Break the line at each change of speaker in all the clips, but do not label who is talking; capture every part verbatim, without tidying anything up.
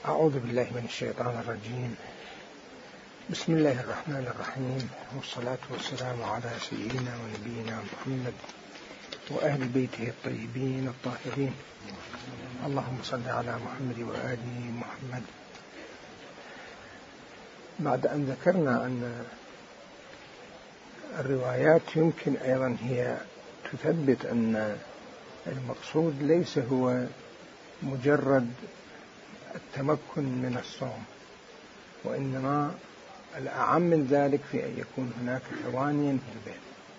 أعوذ بالله من الشيطان الرجيم. بسم الله الرحمن الرحيم، والصلاة والسلام على سيدنا ونبينا محمد وأهل بيته الطيبين الطاهرين. اللهم صل على محمد وآل محمد. بعد أن ذكرنا أن الروايات يمكن أيضا هي تثبت أن المقصود ليس هو مجرد التمكن من الصوم، وإنما الأعم من ذلك في أن يكون هناك تواني في البيت.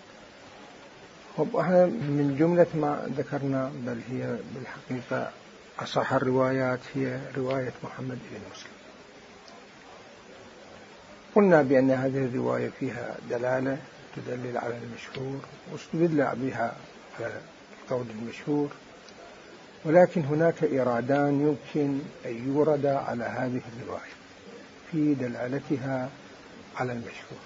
وهذا من جملة ما ذكرنا، بل هي بالحقيقة أصح الروايات هي رواية محمد بن مسلم. قلنا بأن هذه الرواية فيها دلالة تدلل على المشهور واستدل بها على القول المشهور، ولكن هناك إيرادان يمكن أن يورد على هذه الرواية في دلالتها على المشهور.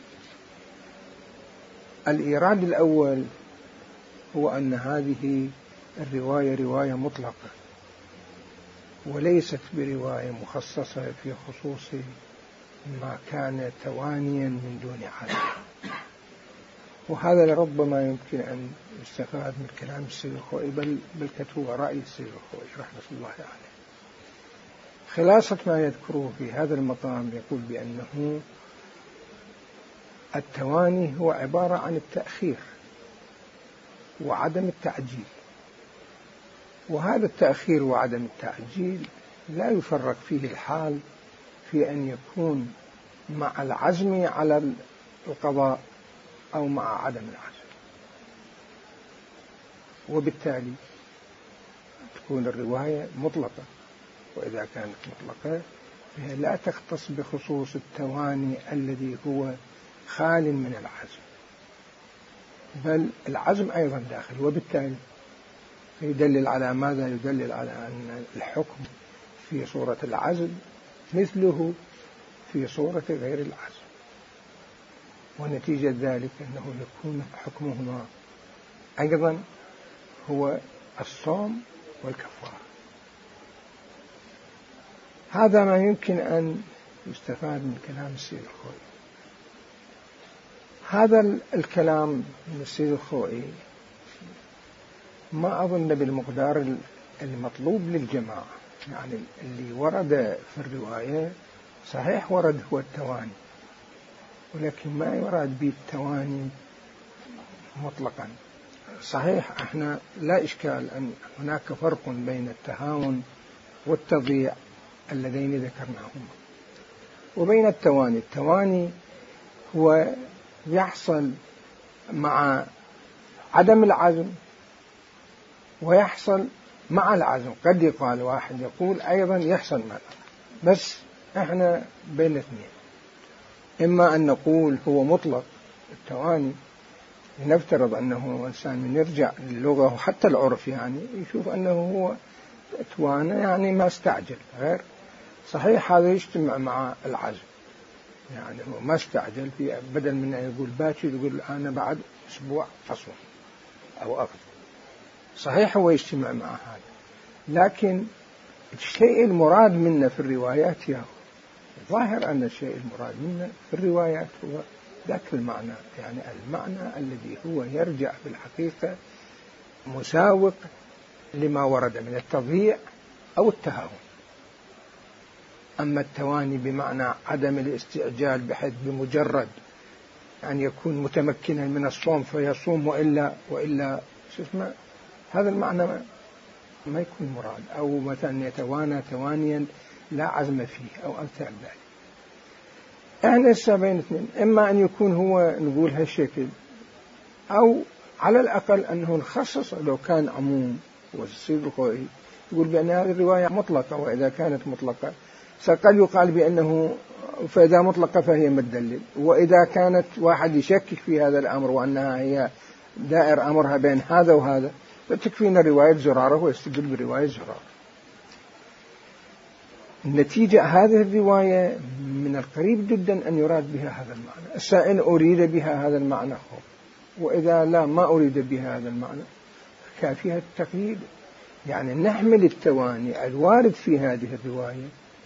الإيراد الأول هو أن هذه الرواية رواية مطلقة، وليست برواية مخصصة في خصوص ما كان توانيا من دون عدل. وهذا لربما يمكن أن يستفاد من كلام السيد الخوئي، بل بالكتوى رأي السيد الخوئي رحمة الله عليه. خلاصة ما يذكره في هذا المقام يقول بأنه التواني هو عبارة عن التأخير وعدم التعجيل، وهذا التأخير وعدم التعجيل لا يفرق فيه الحال في أن يكون مع العزم على القضاء أو مع عدم العزم، وبالتالي تكون الرواية مطلقة. وإذا كانت مطلقة فهي لا تختص بخصوص التواني الذي هو خال من العزم، بل العزم أيضا داخل، وبالتالي يدلل على ماذا؟ يدلل على أن الحكم في صورة العزم مثله في صورة غير العزم، ونتيجة ذلك أنه يكون حكمهما أيضا هو الصوم والكفارة. هذا ما يمكن أن يستفاد من كلام السيد الخوئي. هذا الكلام من السيد الخوئي ما أظن بالمقدار المطلوب للجماعة، يعني اللي ورد في الرواية صحيح ورد هو التواني، ولكن ما يراد به التواني مطلقا. صحيح احنا لا إشكال أن هناك فرق بين التهاون والتضييع اللذين ذكرناهما وبين التواني. التواني هو يحصل مع عدم العزم ويحصل مع العزم. قد يقال واحد يقول أيضا يحصل مع العزم، بس احنا بين الاثنين. إما أن نقول هو مطلق التواني، لنفترض أنه إنسان من يرجع للغة وحتى العرف، يعني يشوف أنه هو توانى يعني ما استعجل. غير صحيح هذا يجتمع مع العزم، يعني هو ما استعجل، في بدل من أن يقول باكر يقول أنا بعد أسبوع أصوم أو أفطر. صحيح هو يجتمع مع هذا، لكن الشيء المراد منا في الروايات يا ظاهر أن الشيء المراد منا في الروايات هو ذاك المعنى، يعني المعنى الذي هو يرجع في الحقيقة مساوق لما ورد من التضييع أو التهاون. أما التواني بمعنى عدم الاستعجال بحيث بمجرد أن يكون متمكنا من الصوم فيصوم وإلا وإلا اسمه، هذا المعنى ما يكون مراد، أو مثلا يتوانى توانيا لا عزم فيه أو أمثال ذلك. احنا لسه بين اثنين، إما أن يكون هو نقول هالشكل، أو على الأقل أنه نخصص لو كان عموم. والسيد الخوئي يقول بأن هذه الرواية مطلقة، وإذا كانت مطلقة فقد يقال بأنه فإذا مطلقة فهي مدلل، وإذا كانت واحد يشكك في هذا الأمر وأنها هي دائر أمرها بين هذا وهذا فتكفينا رواية زرارة ويستدل برواية زرارة. النتيجة هذه الرواية من القريب جدا أن يراد بها هذا المعنى. السائل أريد بها هذا المعنى خب، وإذا لا ما أريد بها هذا المعنى كافيها التقييد. يعني نحمل التواني الوارد في هذه الرواية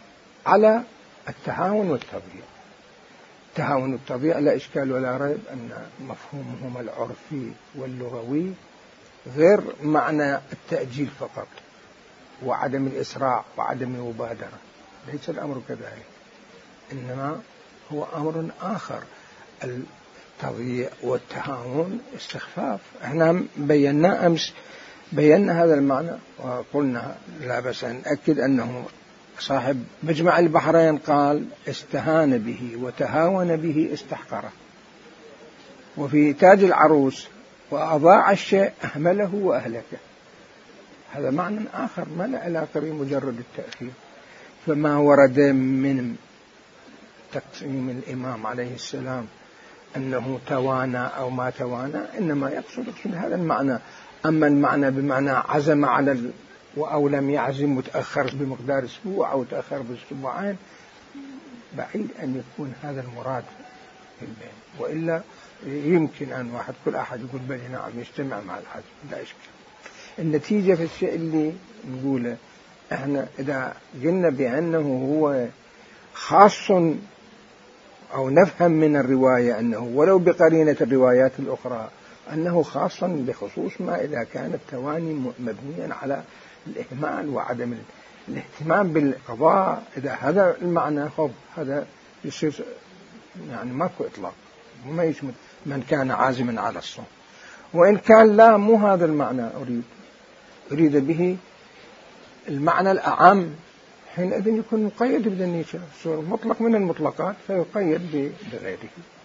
على التهاون والتضييع. التهاون والتضييع لا إشكال ولا ريب أن مفهومهما العرفي واللغوي غير معنى التأجيل فقط وعدم الإسراع وعدم المبادرة، ليس الأمر كذلك، إنما هو أمر آخر. التضييع والتهاون استخفاف. احنا بينا أمس بينا هذا المعنى وقلنا لا بس أن نأكد أنه صاحب مجمع البحرين قال استهان به وتهاون به استحقره، وفي تاج العروس وأضاع الشيء أهمله وأهلكه. هذا معنى آخر ما له علاقة بمجرد التأخير. فما ورد من تقسيم الإمام عليه السلام أنه توانى أو ما توانى إنما يقصد يقصد هذا المعنى. أما المعنى بمعنى عزم على ال... أو لم يعزم وتأخر بمقدار أسبوع أو تأخر بأسبوعين، بعيد أن يكون هذا المراد في البين. وإلا يمكن أن واحد كل أحد يقول بلي نعم يجتمع مع العزم، لا إشكال. النتيجة في الشيء اللي نقوله احنا إذا قلنا بأنه هو خاص أو نفهم من الرواية أنه ولو بقرينة الروايات الأخرى أنه خاص بخصوص ما إذا كان التواني مبنيا على الإهمال وعدم الاهتمام بالقضاء، إذا هذا المعنى خب هذا يصير يعني ماكو إطلاق وما يشمل من كان عازما على الصوم. وإن كان لا مو هذا المعنى أريد أريد به المعنى الأعم، حينئذ يكون مقيد بالنيشة صور مطلق من المطلقات فيقيد بغيره.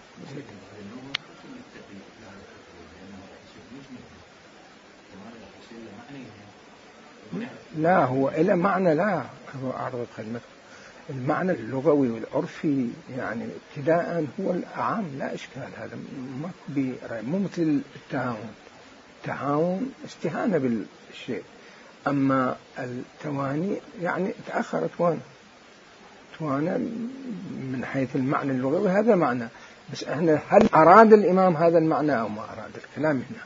لا هو إلى معنى لا هو أعرض خدمته المعنى اللغوي والعرفي يعني ابتداء هو الأعم لا إشكال. هذا مو مثل التهاون. التهاون استهانة بالشيء، أما التواني يعني تأخرت وانا وانا من حيث المعنى اللغوي هذا معنى. بس احنا هل أراد الإمام هذا المعنى أو ما أراد؟ الكلام هنا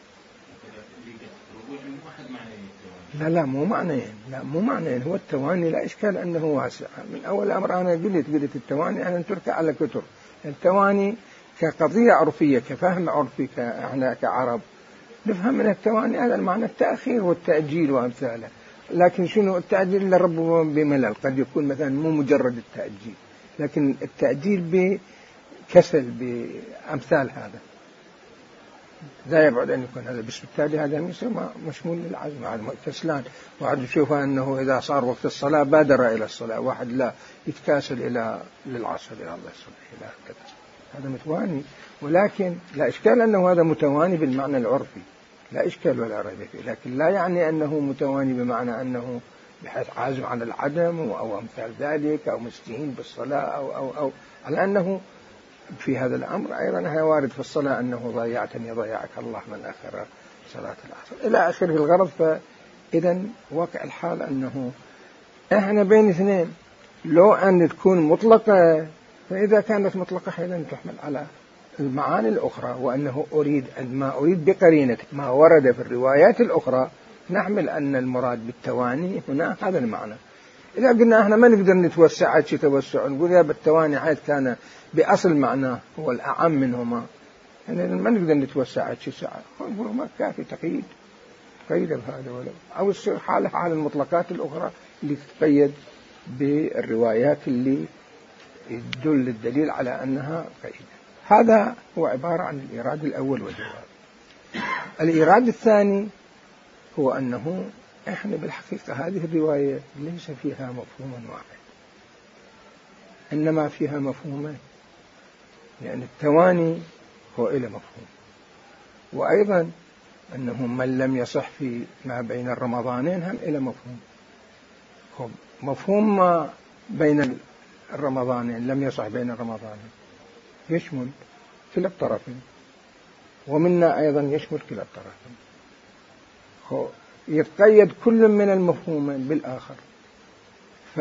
لا لا مو معنيين لا مو معنيين. هو التواني لا إشكال أنه واسع. من أول أمر أنا قلت قلت التواني أنا نترك على كتر. التواني كقضية عرفية كفهم عرفي كإحنا كعرب نفهم من التواني هذا المعنى التأخير والتأجيل وأمثاله. لكن شنو التأجيل لرب بملل، قد يكون مثلا مو مجرد التأجيل لكن التأجيل بكسل بأمثال هذا لا يبعد أن يكون هذا. بس بالتالي هذا مشمول للعزم هذا كسلان. واحد يشوف أنه إذا صار وقت الصلاة بادر إلى الصلاة، واحد لا يتكاسل إلى للعصر إلى الله يصلي إلى كذا، هذا متواني. ولكن لا إشكال أنه هذا متواني بالمعنى العرفي لا إشكال ولا ريب فيه، لكن لا يعني أنه متواني بمعنى أنه بحيث عازم على العدم أو أمثال ذلك أو مستهين بالصلاة أو أو أو على أنه في هذا الأمر أيضا هي وارد في الصلاة أنه ضيعتني ضيعك الله من أخر صلاة العصر إلى آخره الغرض. فإذا واقع الحال أنه إحنا بين اثنين، لو أن تكون مطلقة فإذا كانت مطلقة حينئذ تحمل على المعاني الأخرى، وأنه أريد ما أريد بقرينة ما ورد في الروايات الأخرى نحمل أن المراد بالتواني هنا هذا المعنى. إذا قلنا إحنا ما نقدر نتوسع شيء توسع نقول يا بالتواني حيث كان بأصل معناه هو الأعم منهما، يعني ما نقدر نتوسع شيء ساعة نقول ما كافي تقييد قيد بهذا ولا أو يصير حالة على المطلقات الأخرى اللي تتقيد بالروايات اللي يدل الدليل على أنها قيدة. هذا هو عبارة عن الإيراد الأول والجواب. الإيراد الثاني هو أنه إحنا بالحقيقة هذه الرواية ليس فيها مفهوم واحد، إنما فيها مفهومين، يعني التواني هو إلى مفهوم، وأيضا أنه من لم يصح في ما بين الرمضانين هم إلى مفهوم. مفهوم ما بين الرمضانين لم يصح بين الرمضانين يشمل كلا الطرفين، ومنا أيضا يشمل كلا الطرفين، يتقيد كل من المفهومين بالآخر. ف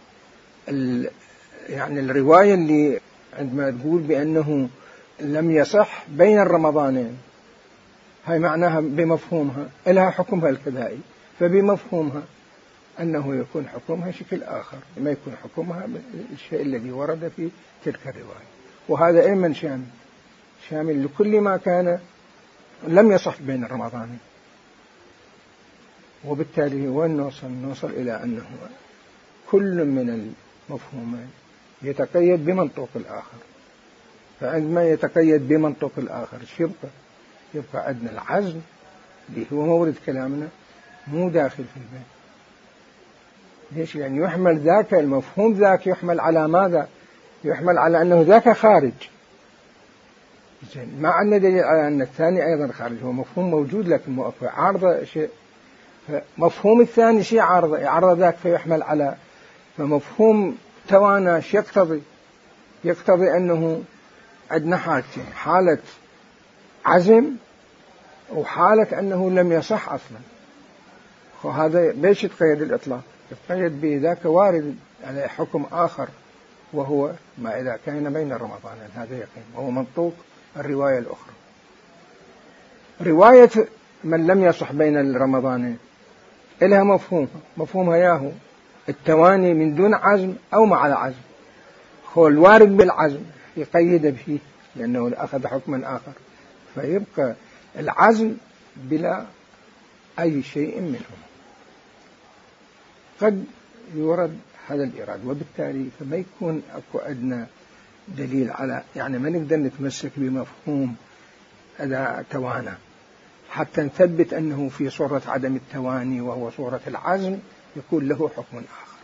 يعني الرواية اللي عندما تقول بأنه لم يصح بين الرمضانين هاي معناها بمفهومها إلها حكمها الكذائي، فبمفهومها أنه يكون حكمها شكل آخر، ما يكون حكمها الشيء الذي ورد في تلك الرواية. وهذا أيضا شامل شامل لكل ما كان لم يصح بين الرمضانين. وبالتالي وين نوصل؟ نوصل إلى أنه كل من المفهومين يتقيد بمنطوق الآخر. فعندما يتقيد بمنطوق الآخر يبقى يبقى عندنا العزم اللي هو مورد كلامنا مو داخل في البيت. ليش؟ يعني يحمل ذاك المفهوم ذاك يحمل على ماذا؟ يحمل على أنه ذاك خارج. ما عندنا دليل على أن الثاني أيضا خارج، هو مفهوم موجود لكن عارضة شيء، فمفهوم الثاني شيء عارضة يعرض ذاك فيحمل على. فمفهوم توانا شيء يقتضي يقتضي أنه عندنا حالتين، حالة عزم وحالة أنه لم يصح أصلا. وهذا ليش يتقيد الإطلاق؟ يتقيد بذاك وارد على حكم آخر وهو ما إذا كان بين الرمضانين، هذا يقين وهو منطوق الرواية الأخرى. رواية من لم يصح بين الرمضانين إلها مفهوم مفهومها ياهو التواني من دون عزم أو مع العزم. هو الوارد بالعزم يقيد فيه لأنه أخذ حكما آخر، فيبقى العزم بلا أي شيء منهم. قد يورد هذا الإراد، وبالتالي فما يكون أكو أدنى دليل على، يعني ما نقدر نتمسك بمفهوم إذا توانى حتى نثبت أنه في صورة عدم التواني وهو صورة العزم يكون له حكم آخر.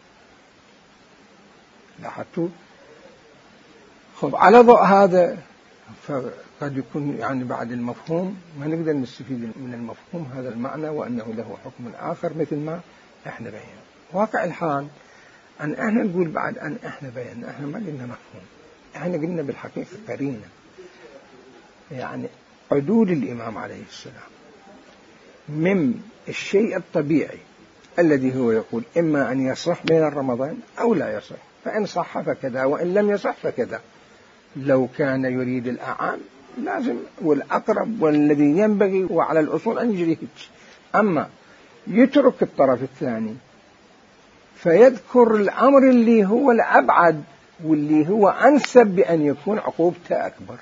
لاحظتوا؟ خب على ضوء هذا فقد يكون يعني بعد المفهوم ما نقدر نستفيد من المفهوم هذا المعنى وأنه له حكم آخر مثل ما احنا بينا. واقع الحال أن احنا نقول بعد أن احنا بينا احنا ما قلنا مفهوم، احنا قلنا بالحقيقة قرينة، يعني عدول الإمام عليه السلام من الشيء الطبيعي الذي هو يقول إما أن يصح بين الرمضان أو لا يصح، فإن صح فكذا وإن لم يصح فكذا. لو كان يريد الأعام لازم والأقرب والذي ينبغي وعلى الأصول أن يجريه. أما يترك الطرف الثاني فيذكر الأمر اللي هو الأبعد واللي هو أنسب بأن يكون عقوبته أكبر،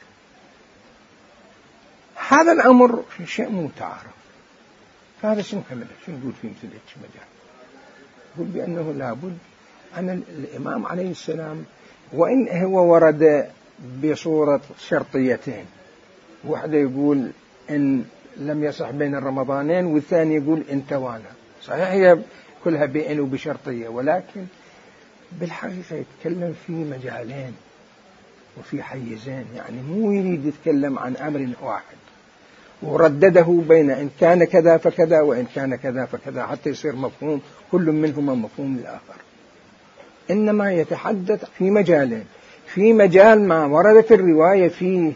هذا الأمر شيء متعارف. فهذا شنو كمله شنو نقول في مثل هيك مجال؟ نقول بأنه لابد أن الإمام عليه السلام وإن هو ورد بصورة شرطيتين، واحدة يقول إن لم يصح بين الرمضانين والثاني يقول إن توانا، صحيح هي كلها بإن وبشرطية، ولكن بالحقيقة يتكلم في مجالين وفي حيزين، يعني مو يريد يتكلم عن أمر واحد وردده بين إن كان كذا فكذا وإن كان كذا فكذا حتى يصير مفهوم كل منهما مفهوم الآخر. إنما يتحدث في مجالين، في مجال ما وردت الرواية فيه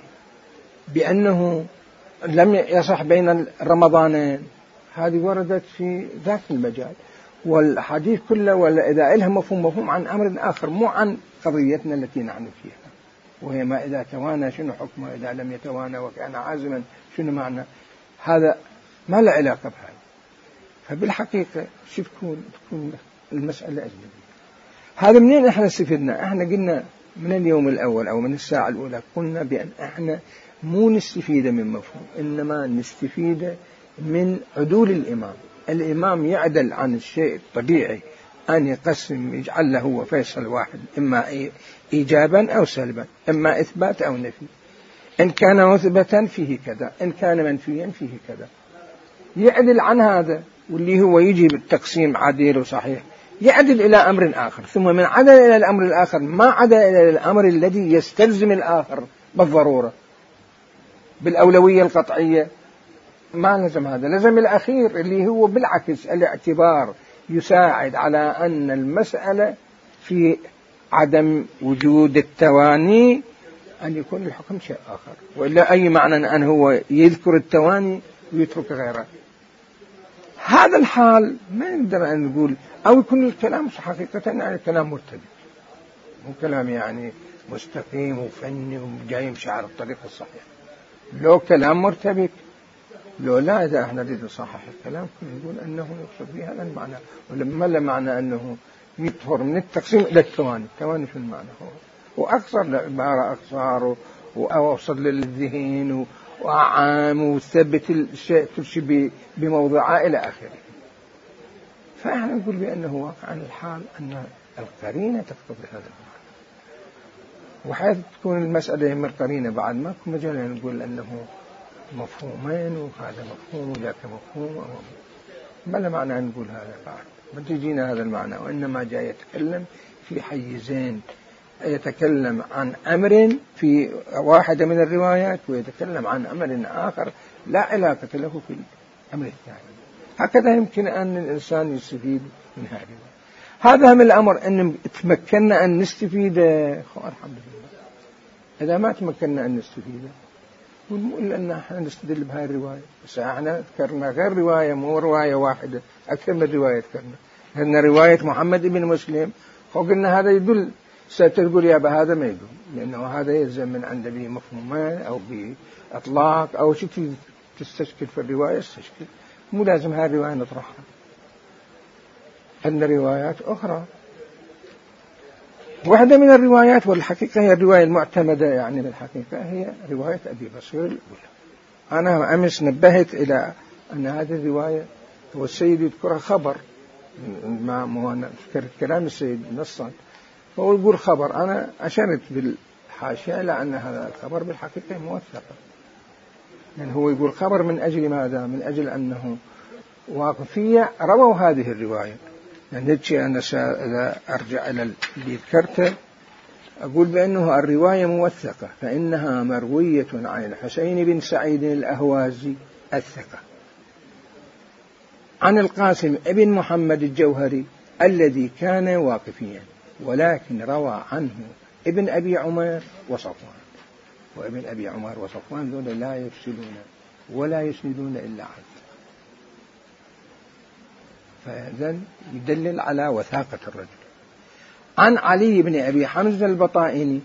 بأنه لم يصح بين الرمضانين، هذه وردت في ذات المجال، والحديث كله ولا إذا إلها مفهوم مفهوم عن أمر آخر مو عن قضيتنا التي نحن فيها، وهي ما إذا توانى شنو حكمه، إذا لم يتوانى وكان عازما شنو معنى. هذا ما له علاقة بهذا. فبالحقيقة شو تكون تكون المسألة أجنبية. هذا منين إحنا استفدنا؟ إحنا قلنا من اليوم الأول أو من الساعة الأولى قلنا بأن إحنا مو نستفيد من مفهوم، إنما نستفيد من عدول الإمام. الإمام يعدل عن الشيء الطبيعي أن يقسم يجعل له هو فيصل واحد، إما إيجابا أو سلبا، إما إثبات أو نفي. إن كان مثبتا فيه كذا، إن كان منفيا فيه كذا، يعدل عن هذا، واللي هو يجي بالتقسيم عديل وصحيح يعدل إلى أمر آخر، ثم من عدل إلى الأمر الآخر ما عدل إلى الأمر الذي يستلزم الآخر بالضرورة بالأولوية القطعية، ما لزم هذا، لزم الأخير اللي هو بالعكس الاعتبار يساعد على أن المسألة في عدم وجود التواني أن يكون الحكم شيء آخر، وإلا أي معنى أن هو يذكر التواني ويترك غيره. هذا الحال ما نقدر أن نقول أو يكون الكلام حقيقة يعني كلام مرتبط، مو كلام يعني مستقيم وفني وجاي يمشي على الطريق الصحيح. لو كلام مرتبط لو لا إذا احنا نريد نصحح الكلام نقول أنه يقصد به هذا المعنى، ولما لا معنى أنه يطهر من التقسيم إلى التواني. التواني شو المعنى هو؟ وأكثر العبارة أكثر وأوصل للذهن وأعام وثبت الشيء كل شيء بموضعه إلى آخره. فإحنا نقول بأنه واقعا الحال أن القرينة تقتضي هذا المعنى، وحيث تكون المسألة من القرينة بعد ما كنا مجال نقول أنه مفهومين وهذا مفهوم وذاك مفهوم، ما لا معنى نقول هذا بعد ما تجينا هذا المعنى، وإنما جاء يتكلم في حيزين، يتكلم عن أمر في واحدة من الروايات ويتكلم عن أمر آخر لا علاقة له في الأمر الثاني. هكذا يمكن أن الإنسان يستفيد من هذا. هذا من الأمر أن تمكننا أن نستفيد، الحمد لله. إذا ما تمكننا أن نستفيد ونقول أن احنا نستدل بهاي الرواية، بس احنا ذكرنا غير رواية، مو رواية واحدة، أكثر من رواية ذكرنا. لأن رواية محمد بن مسلم وقلنا هذا يدل، ستقول يا بهذا ما يدل، لأنه هذا يلزم من عند به مفهومان أو بإطلاق أو شيء تستشكل في الرواية استشكل، مو لازم هاي الرواية نطرحها. عندنا روايات أخرى، واحدة من الروايات والحقيقة هي الرواية المعتمدة يعني بالحقيقة هي رواية أبي بصير الأولى. أنا أمس نبهت إلى أن هذه الرواية هو السيد يذكرها خبر، ما مو أنا أذكر كلام السيد نصا، هو يقول خبر، أنا أشرت بالحاشية لأن هذا الخبر بالحقيقة موثق، يعني هو يقول خبر من أجل ماذا؟ من أجل أنه واقفية رووا هذه الرواية. يعني نتشي أنا إذا أرجع إلى اللي ذكرته أقول بأنه الرواية موثقة، فإنها مروية عن الحسين بن سعيد الأهوازي الثقة عن القاسم ابن محمد الجوهري الذي كان واقفيا، ولكن روى عنه ابن أبي عمر وصفوان، وابن أبي عمر وصفوان ذولا لا يفصلون ولا يسندون إلا عنه، فهذا يدلل على وثاقة الرجل. عن علي بن أبي حمزة البطائني،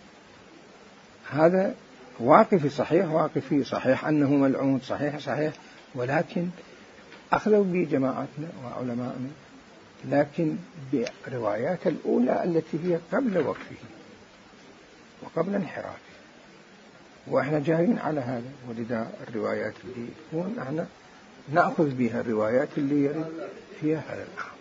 هذا واقفي صحيح، واقفي صحيح أنه ملعون صحيح صحيح، ولكن أخذوا بجماعتنا وعلماءنا، لكن بروايات الأولى التي هي قبل وقفه وقبل انحرافه، وإحنا جاهين على هذا. ولذا الروايات اللي تكون احنا نأخذ بها الروايات اللي يرد فيها هذا الأمر.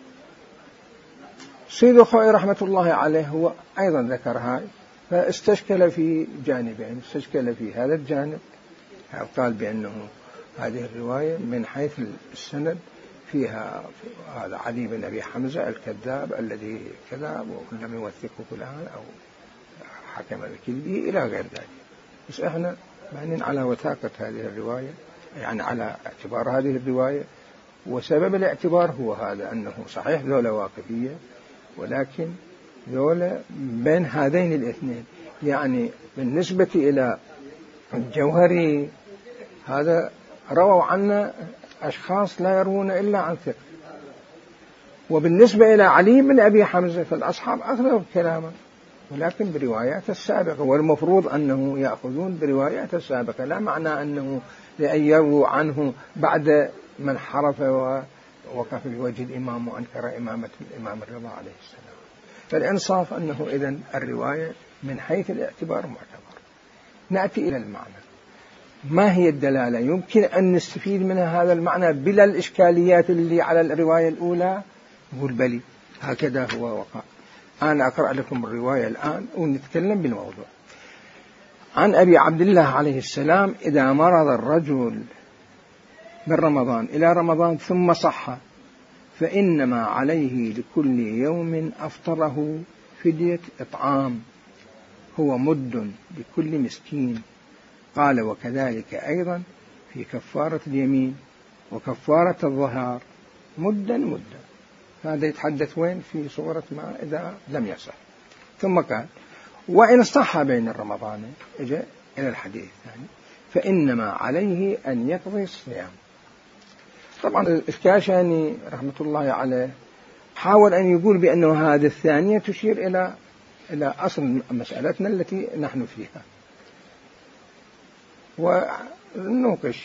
سيد خوي رحمة الله عليه هو أيضا ذكر هاي، فاستشكل في جانبين، استشكل في هذا الجانب، قال بأنه هذه الرواية من حيث السند فيها هذا علي بن أبي حمزة الكذاب الذي كذب ولم يوثقه فلان أو حكم بكذبه إلى غير ذلك. بس احنا معنين على وثاقة هذه الرواية، يعني على اعتبار هذه الرواية، وسبب الاعتبار هو هذا أنه صحيح ذولا واقفية، ولكن ذولا بين هذين الاثنين، يعني بالنسبة إلى الجوهري هذا رووا عنا أشخاص لا يروون إلا عن ثقة، وبالنسبة إلى علي بن أبي حمزة فالأصحاب أخذوا بكلامه ولكن بروايات السابقة، والمفروض أنه يأخذون بروايات السابقة، لا معنى أنه لأن يرووا عنه بعد من حرف ووقف في وجه الإمام وأنكر إمامة الإمام الرضا عليه السلام. فالإنصاف أنه إذن الرواية من حيث الاعتبار معتبر. نأتي إلى المعنى، ما هي الدلالة يمكن أن نستفيد منها هذا المعنى بلا الإشكاليات اللي على الرواية الأولى؟ نقول بلي هكذا هو وقع. أنا أقرأ لكم الرواية الآن ونتكلم بالموضوع. عن أبي عبد الله عليه السلام: إذا مرض الرجل من رمضان إلى رمضان ثم صح فإنما عليه لكل يوم أفطره فدية إطعام، هو مد لكل مسكين. قال: وكذلك أيضا في كفارة اليمين وكفارة الظهار مدا مدا. هذا يتحدث وين؟ في صورة ما إذا لم يصح. ثم قال: وإن صح بين الرمضان، إجا إلى الحديث الثاني، فإنما عليه أن يقضي الصيام. طبعا الكاشاني رحمة الله عليه حاول أن يقول بأنه هذه الثانية تشير إلى إلى أصل مسألتنا التي نحن فيها، ونناقش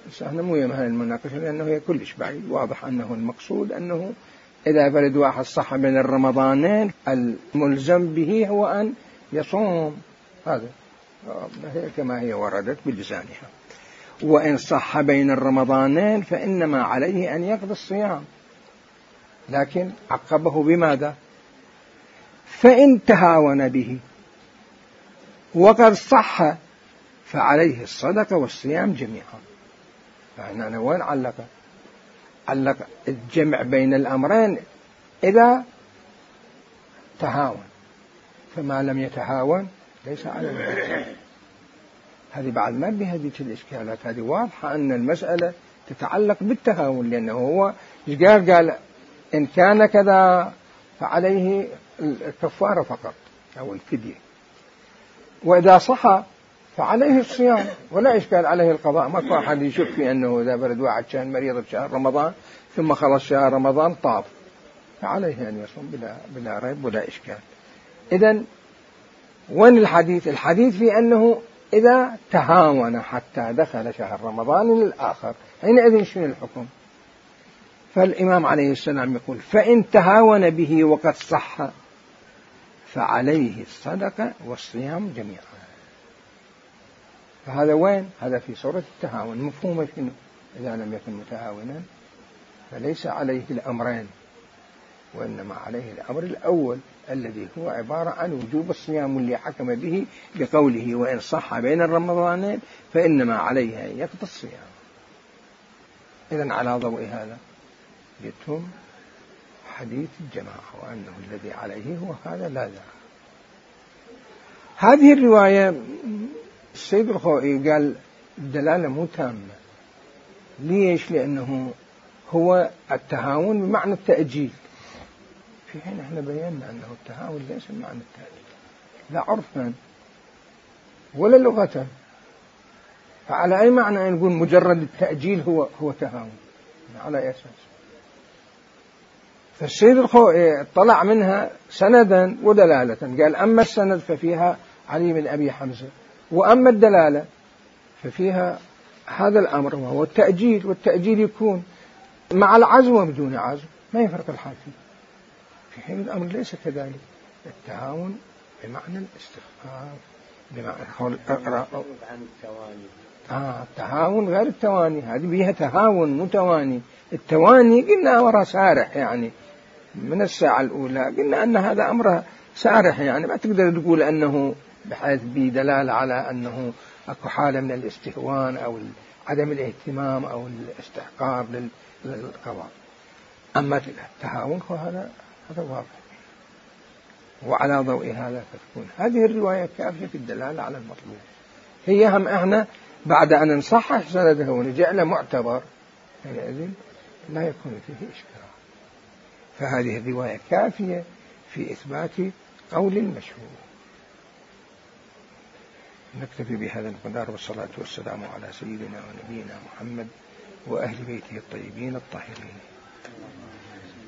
بس احنا مو يهم هاي المناقشة لأنه هي كلش بعيد. واضح أنه المقصود أنه إذا فرد واحد صح بين الرمضانين الملزم به هو أن يصوم، هذا هي كما هي وردت بلسانها. وإن صح بين الرمضانين فإنما عليه أن يقضي الصيام، لكن عقبه بماذا؟ فإن تهاون به وقد صح فعليه الصدقة والصيام جميعا. فهنا وين علق؟ علق الجمع بين الأمرين إذا تهاون، فما لم يتهاون ليس عليه. هذه بعد ما بهذه الإشكالات، هذه واضحة أن المسألة تتعلق بالتهاون، لأنه هو قال قال إن كان كذا فعليه الكفارة فقط أو الفدية، وإذا صح فعليه الصيام ولا إشكال عليه القضاء. ما كان أحد يشك في أنه إذا برد واحد كان مريض بشهر رمضان ثم خلص شهر رمضان طاف، فعليه أن يصوم بلا, بلا ريب ولا إشكال. إذن وين الحديث؟ الحديث في أنه إذا تهاون حتى دخل شهر رمضان للآخر، حينئذ شنو الحكم؟ فالإمام عليه السلام يقول فإن تهاون به وقد صح فعليه الصدقة والصيام جميعا. فهذا وين؟ هذا في صورة التهاون. مفهومه شنو؟ إذا لم يكن متهاونا فليس عليه الأمرين، وإنما عليه الأمر الأول الذي هو عبارة عن وجوب الصيام اللي حكم به بقوله وإن صح بين الرمضانين فإنما عليه أن يقضي الصيام. إذن على ضوء هذا جئتهم حديث الجماعة وأنه الذي عليه هو هذا لا لا. هذه الرواية السيد الخوئي قال الدلالة مو تامة. ليش؟ لأنه هو التهاون بمعنى التأجيل، في حين احنا بينا أنه التهاون ليس بمعنى التأجيل لا عرفا ولا لغة. فعلى أي معنى نقول مجرد التأجيل هو هو تهاون؟ على أي أساس؟ فالسيد الخوئي طلع منها سندا ودلالة، قال أما السند ففيها علي بن أبي حمزة، وأما الدلالة ففيها هذا الأمر وهو التأجيل، والتأجيل يكون مع العزم وبدون عزم، ما يفرق الحاكم. في حين الأمر ليس كذلك. التهاون بمعنى الاستخفاف، بمعنى قول اقرأ عن التواني. آه التهاون غير التواني، هذه بيها تهاون متواني. التواني قلنا أمرها سارح، يعني من الساعة الأولى قلنا أن هذا أمرها سارح، يعني ما تقدر تقول أنه بحيث بدلالة على أنه أكو حالة من الاستهوان أو عدم الاهتمام أو الاستحقار للقضاء. أما التهاون فهذا هذا واضح. وعلى ضوء هذا فتكون هذه الرواية كافية في الدلالة على المطلوب. هي هم احنا بعد أن نصحح سنده ونجعله معتبر حينئذ لا يكون فيه إشكال. فهذه الرواية كافية في إثبات قول المشهور. نكتفي بهذا المقدار، والصلاة والسلام على سيدنا ونبينا محمد وأهل بيته الطيبين الطاهرين.